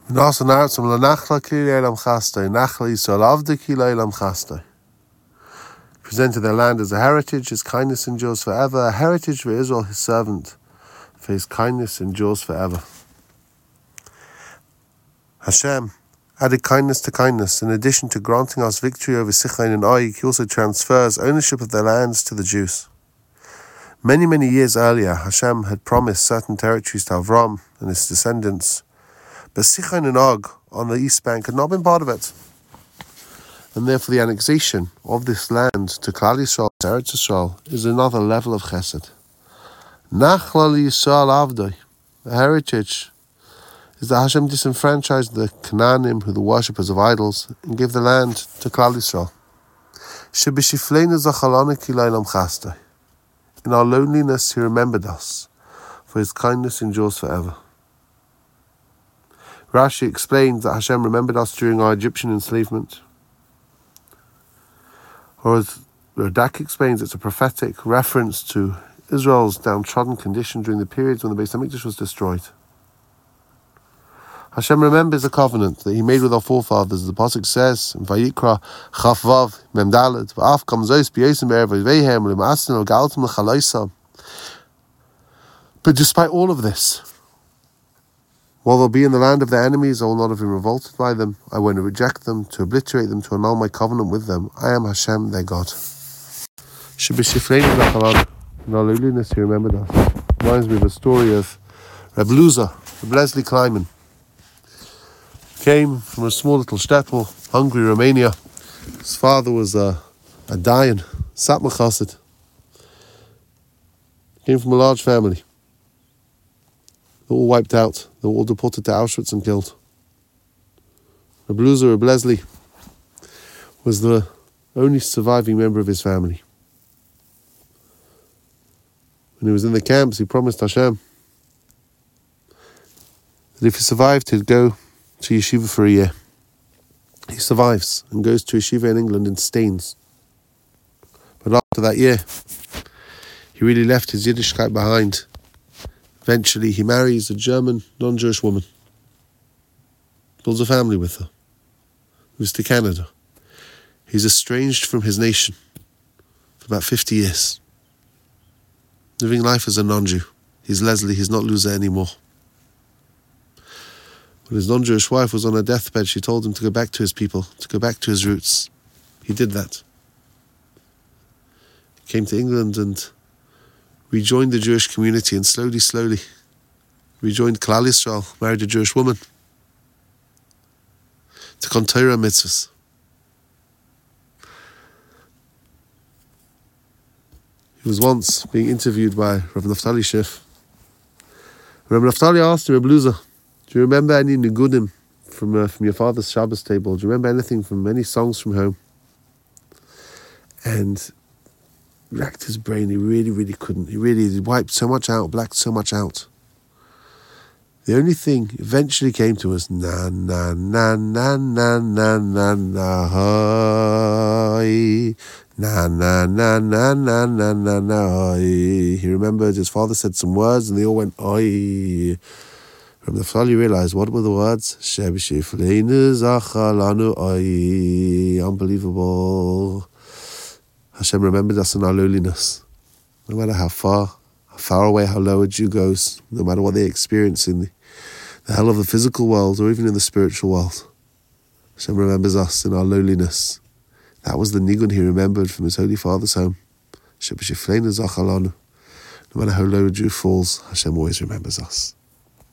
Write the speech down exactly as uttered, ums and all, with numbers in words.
Presented their land as a heritage, his kindness endures forever, a heritage for Israel, his servant, for his kindness endures forever. Hashem added kindness to kindness. In addition to granting us victory over Sichon and Og, he also transfers ownership of their lands to the Jews. Many, many years earlier, Hashem had promised certain territories to Avram and his descendants, but Sichon and Og on the east bank had not been part of it. And therefore the annexation of this land to Klal Yisrael, Eretz Yisrael, is another level of chesed. Nachla Yisrael Avdoi, the heritage, is that Hashem disenfranchised the Canaanim, who are the worshippers of idols, and gave the land to Klal Yisrael. Shebishifleinu zachalanu ki leilam chasdai. In our loneliness he remembered us, for his kindness endures forever. Rashi explains that Hashem remembered us during our Egyptian enslavement. Or as Radak explains, it's a prophetic reference to Israel's downtrodden condition during the periods when the Beis Hamikdash was destroyed. Hashem remembers the covenant that he made with our forefathers. The pasuk says in Vayikra Chaf Vav Mem Dalet V'af Kam Zos B'Yosem Erev Veihem L'Ma'asin L'Galtim L'Chalaisam. But despite all of this, while they'll be in the land of their enemies, I will not have been revolted by them. I won't reject them, to obliterate them, to annul my covenant with them. I am Hashem, their God. In our lowliness, he remembered us. Reminds me of a story of Reb Luzer, Reb Leslie Kleiman. Came from a small little shtetl, Hungary, Romania. His father was a, a Dayan, Satmar Chassid. Came from a large family. They were all wiped out. They were all deported to Auschwitz and killed. Reb Luzer, Reb Leslie, was the only surviving member of his family. When he was in the camps, he promised Hashem that if he survived, he'd go to yeshiva for a year. He survives and goes to yeshiva in England in Staines. But after that year, he really left his Yiddishkeit behind. Eventually, he marries a German, non-Jewish woman. Builds a family with her. Moves to Canada. He's estranged from his nation for about fifty years. Living life as a non-Jew. He's Leslie, he's not Luzer anymore. When his non-Jewish wife was on her deathbed, she told him to go back to his people, to go back to his roots. He did that. He came to England and rejoined the Jewish community, and slowly, slowly rejoined Klal Yisrael, married a Jewish woman, took on Torah mitzvahs. He was once being interviewed by Rav Naftali Schiff. Rav Naftali asked him, Reb Luzer, do you remember any nigudim from uh, from your father's Shabbos table? Do you remember anything from any songs from home? And racked his brain. He really, really couldn't. He really he wiped so much out, blacked so much out. The only thing eventually came to us, na na na na na na na na hi, na na na na na na na na. He remembered his father said some words, and they all went oi. From the Naftali realized, what were the words? Unbelievable. Hashem remembered us in our lowliness. No matter how far, how far away, how low a Jew goes, no matter what they experience in the, the hell of the physical world or even in the spiritual world, Hashem remembers us in our lowliness. That was the nigun he remembered from his Holy Father's home. No matter how low a Jew falls, Hashem always remembers us.